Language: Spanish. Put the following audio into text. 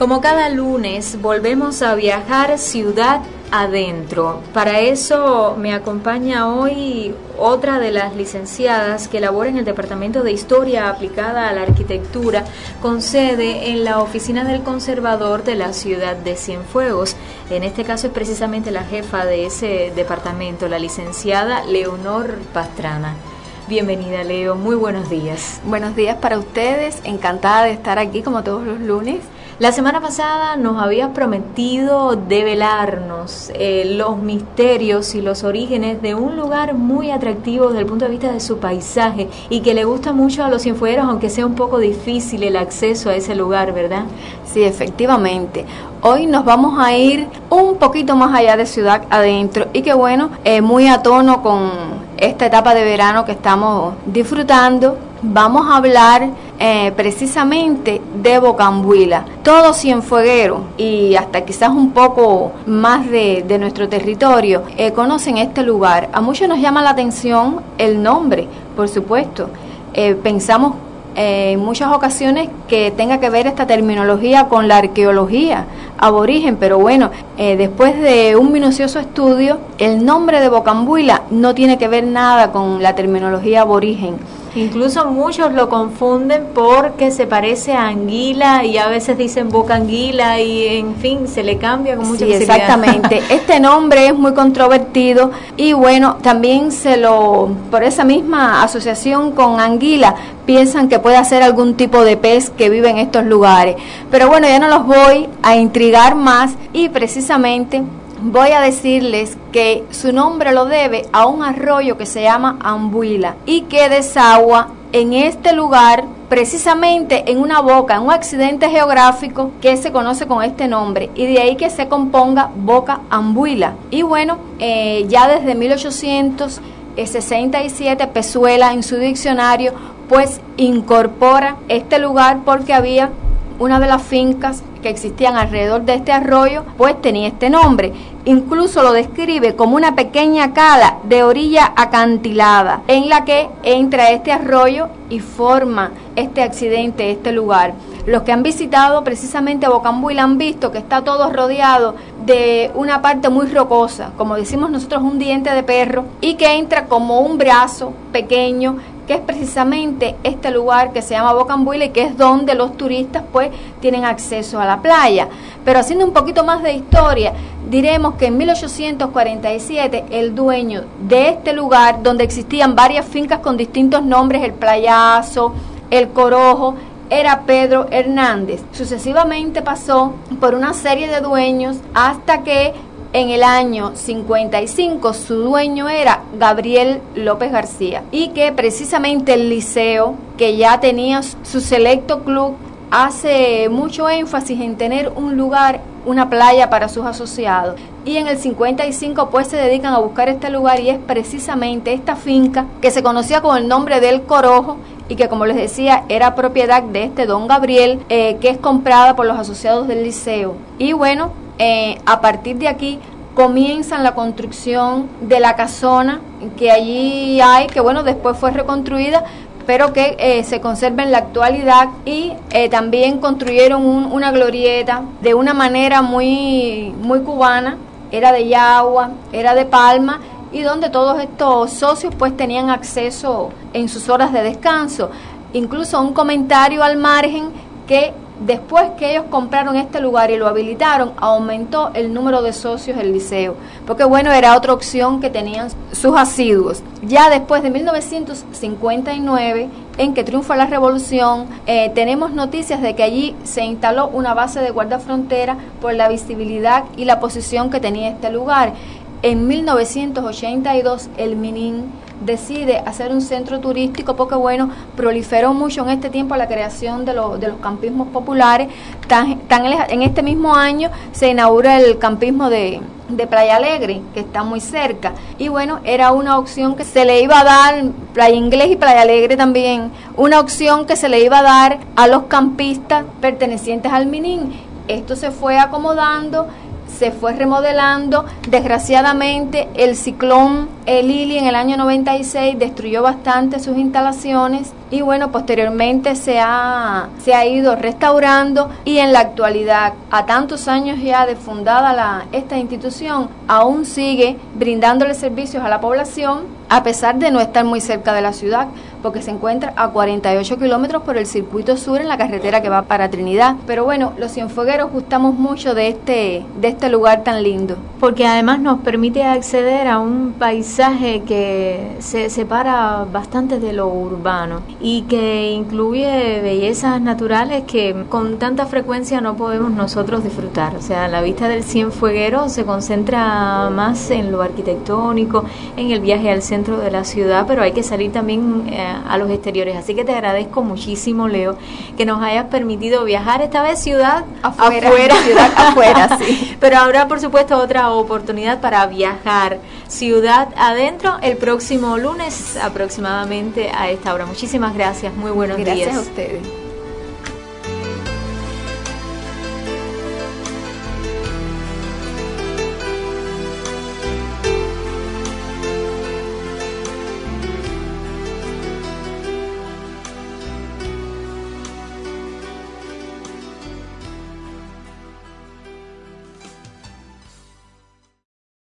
Como cada lunes, volvemos a viajar ciudad adentro. Para eso me acompaña hoy otra de las licenciadas que labora en el Departamento de Historia Aplicada a la Arquitectura, con sede en la Oficina del Conservador de la ciudad de Cienfuegos. En este caso es precisamente la jefa de ese departamento, la licenciada Leonor Pastrana. Bienvenida, Leo, muy buenos días. Buenos días para ustedes, encantada de estar aquí como todos los lunes. La semana pasada nos habías prometido develarnos los misterios y los orígenes de un lugar muy atractivo desde el punto de vista de su paisaje y que le gusta mucho a los cienfuegueros, aunque sea un poco difícil el acceso a ese lugar, ¿verdad? Sí, efectivamente. Hoy nos vamos a ir un poquito más allá de ciudad adentro y que bueno, muy a tono con esta etapa de verano que estamos disfrutando. Vamos a hablar precisamente de Bocambuila. Todo cienfueguero y hasta quizás un poco más de nuestro territorio conocen este lugar. A muchos nos llama la atención el nombre, por supuesto. Pensamos en muchas ocasiones que tenga que ver esta terminología con la arqueología aborigen, pero bueno, después de un minucioso estudio, el nombre de Bocambuila no tiene que ver nada con la terminología aborigen. Incluso muchos lo confunden porque se parece a anguila y a veces dicen boca anguila y en fin, se le cambia con mucha facilidad. Exactamente. Este nombre es muy controvertido y bueno, también por esa misma asociación con anguila, piensan que puede ser algún tipo de pez que vive en estos lugares. Pero bueno, ya no los voy a intrigar más y precisamente voy a decirles que su nombre lo debe a un arroyo que se llama Ambuila y que desagua en este lugar precisamente en una boca, en un accidente geográfico que se conoce con este nombre y de ahí que se componga Boca Ambuila. Y bueno, ya desde 1867 Pezuela en su diccionario pues incorpora este lugar porque había una de las fincas que existían alrededor de este arroyo, pues tenía este nombre. Incluso lo describe como una pequeña cala de orilla acantilada en la que entra este arroyo y forma este accidente, este lugar. Los que han visitado precisamente Bocambuila han visto que está todo rodeado de una parte muy rocosa, como decimos nosotros, un diente de perro, y que entra como un brazo pequeño, que es precisamente este lugar que se llama Bocambuila y que es donde los turistas pues tienen acceso a la playa. Pero haciendo un poquito más de historia, diremos que en 1847 el dueño de este lugar, donde existían varias fincas con distintos nombres, el Playazo, el Corojo, era Pedro Hernández. Sucesivamente pasó por una serie de dueños hasta que en el año 55 su dueño era Gabriel López García y que precisamente el liceo, que ya tenía su selecto club, hace mucho énfasis en tener un lugar, una playa para sus asociados. Y en el 55 pues se dedican a buscar este lugar y es precisamente esta finca que se conocía con el nombre del Corojo y que, como les decía, era propiedad de este don Gabriel, que es comprada por los asociados del liceo. Y bueno, a partir de aquí comienzan la construcción de la casona que allí hay, que bueno, después fue reconstruida, pero que se conserva en la actualidad, y también construyeron una glorieta de una manera muy, muy cubana, era de yagua, era de palma, y donde todos estos socios pues tenían acceso en sus horas de descanso. Incluso un comentario al margen que después que ellos compraron este lugar y lo habilitaron, aumentó el número de socios del liceo, porque bueno, era otra opción que tenían sus asiduos. Ya después de 1959, en que triunfa la revolución, tenemos noticias de que allí se instaló una base de guardafrontera por la visibilidad y la posición que tenía este lugar. En 1982 el Minin decide hacer un centro turístico porque bueno, proliferó mucho en este tiempo la creación de los campismos populares. En este mismo año se inaugura el campismo de Playa Alegre, que está muy cerca, y bueno, era una opción que se le iba a dar, Playa Inglés y Playa Alegre también, una opción que se le iba a dar a los campistas pertenecientes al Minin. Esto se fue acomodando, se fue remodelando. Desgraciadamente el ciclón Lili en el año 96 destruyó bastante sus instalaciones y bueno, posteriormente se ha ido restaurando, y en la actualidad, a tantos años ya de fundada esta institución, aún sigue brindándole servicios a la población, a pesar de no estar muy cerca de la ciudad, porque se encuentra a 48 kilómetros por el circuito sur en la carretera que va para Trinidad. Pero bueno, los Cienfuegueros gustamos mucho de este lugar tan lindo. Porque además nos permite acceder a un paisaje que se separa bastante de lo urbano y que incluye bellezas naturales que con tanta frecuencia no podemos nosotros disfrutar. O sea, la vista del Cienfueguero se concentra más en lo arquitectónico, en el viaje al centro de la ciudad, pero hay que salir también a los exteriores. Así que te agradezco muchísimo, Leo, que nos hayas permitido viajar esta vez ciudad afuera, sí. Pero habrá, por supuesto, otra oportunidad para viajar ciudad adentro el próximo lunes aproximadamente a esta hora. Muchísimas gracias, muy buenos días. Gracias a ustedes.